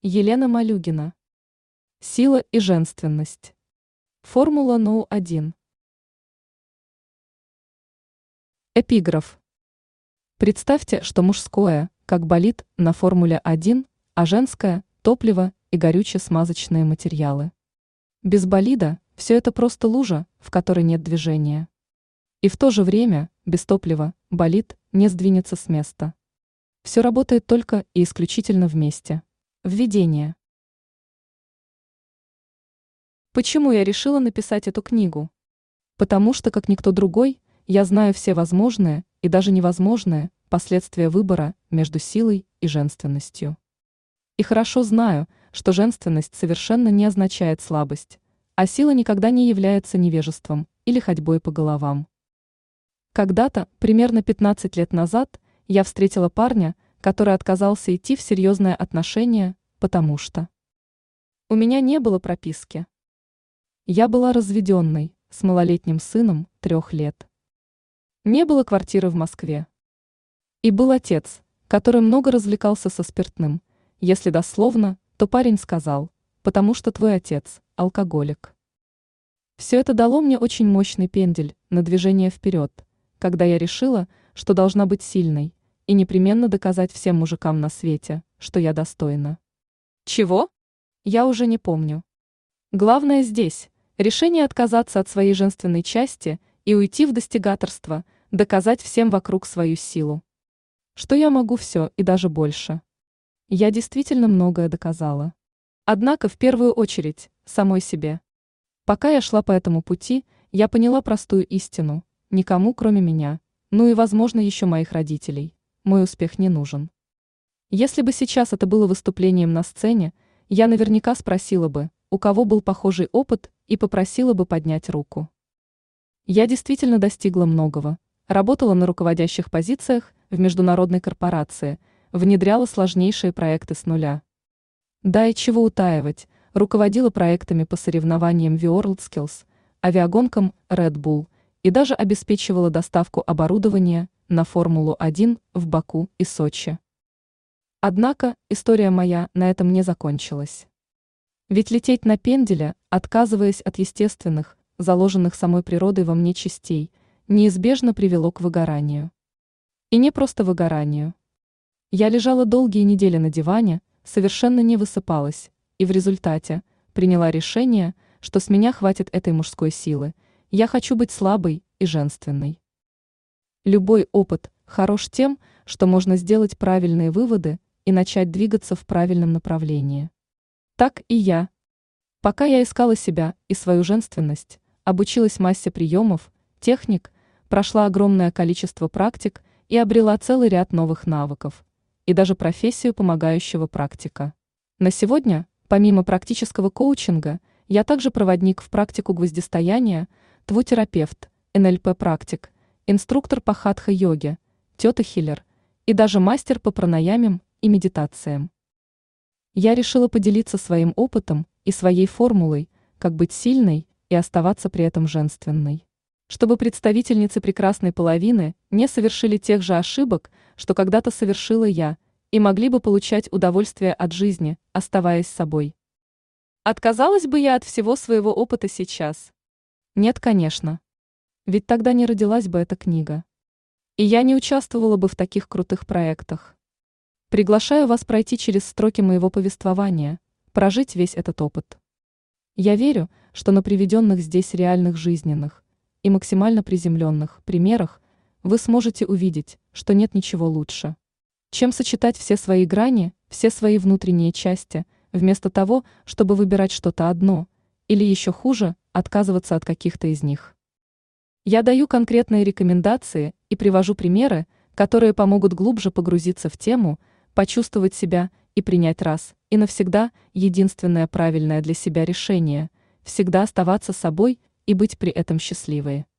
Елена Малюгина. Сила и женственность. Формула НОУ-1. Эпиграф. Представьте, что мужское, как болид на Формуле-1, а женское – топливо и горюче-смазочные материалы. Без болида все это просто лужа, в которой нет движения. И в то же время, без топлива, болид не сдвинется с места. Все работает только и исключительно вместе. Введение. Почему я решила написать эту книгу? Потому что, как никто другой, я знаю все возможные и даже невозможные последствия выбора между силой и женственностью. И хорошо знаю, что женственность совершенно не означает слабость, а сила никогда не является невежеством или ходьбой по головам. Когда-то, примерно 15 лет назад, я встретила парня, который отказался идти в серьезные отношения, потому что у меня не было прописки. Я была разведенной, с малолетним сыном 3 лет. Не было квартиры в Москве. И был отец, который много развлекался со спиртным. Если дословно, то парень сказал, потому что твой отец – алкоголик. Все это дало мне очень мощный пендель на движение вперед, когда я решила, что должна быть сильной и непременно доказать всем мужикам на свете, что я достойна. Чего? Я уже не помню. Главное здесь – решение отказаться от своей женственной части и уйти в достигаторство, доказать всем вокруг свою силу. Что я могу все и даже больше. Я действительно многое доказала. Однако в первую очередь самой себе. Пока я шла по этому пути, я поняла простую истину: никому, кроме меня, ну и, возможно, еще моих родителей, мой успех не нужен. Если бы сейчас это было выступлением на сцене, я наверняка спросила бы, у кого был похожий опыт, и попросила бы поднять руку. Я действительно достигла многого, работала на руководящих позициях в международной корпорации, внедряла сложнейшие проекты с нуля. Да и чего утаивать, руководила проектами по соревнованиям WorldSkills, авиагонкам Red Bull и даже обеспечивала доставку оборудования на Формулу-1 в Баку и Сочи. Однако история моя на этом не закончилась. Ведь лететь на пенделе, отказываясь от естественных, заложенных самой природой во мне частей, неизбежно привело к выгоранию. И не просто выгоранию. Я лежала долгие недели на диване, совершенно не высыпалась, и в результате приняла решение, что с меня хватит этой мужской силы, я хочу быть слабой и женственной. Любой опыт хорош тем, что можно сделать правильные выводы и начать двигаться в правильном направлении. Так и я. Пока я искала себя и свою женственность, обучилась массе приемов, техник, прошла огромное количество практик и обрела целый ряд новых навыков, и даже профессию помогающего практика. На сегодня, помимо практического коучинга, я также проводник в практику гвоздистояния, ТВУ-терапевт, НЛП-практик, инструктор по хатха-йоге, тета-хиллер и даже мастер по пранаямам и медитациям. Я решила поделиться своим опытом и своей формулой, как быть сильной и оставаться при этом женственной. Чтобы представительницы прекрасной половины не совершили тех же ошибок, что когда-то совершила я, и могли бы получать удовольствие от жизни, оставаясь собой. Отказалась бы я от всего своего опыта сейчас? Нет, конечно. Ведь тогда не родилась бы эта книга. И я не участвовала бы в таких крутых проектах. Приглашаю вас пройти через строки моего повествования, прожить весь этот опыт. Я верю, что на приведенных здесь реальных жизненных и максимально приземленных примерах вы сможете увидеть, что нет ничего лучше, чем сочетать все свои грани, все свои внутренние части, вместо того, чтобы выбирать что-то одно, или еще хуже, отказываться от каких-то из них. Я даю конкретные рекомендации и привожу примеры, которые помогут глубже погрузиться в тему, почувствовать себя и принять раз и навсегда единственное правильное для себя решение – всегда оставаться собой и быть при этом счастливой.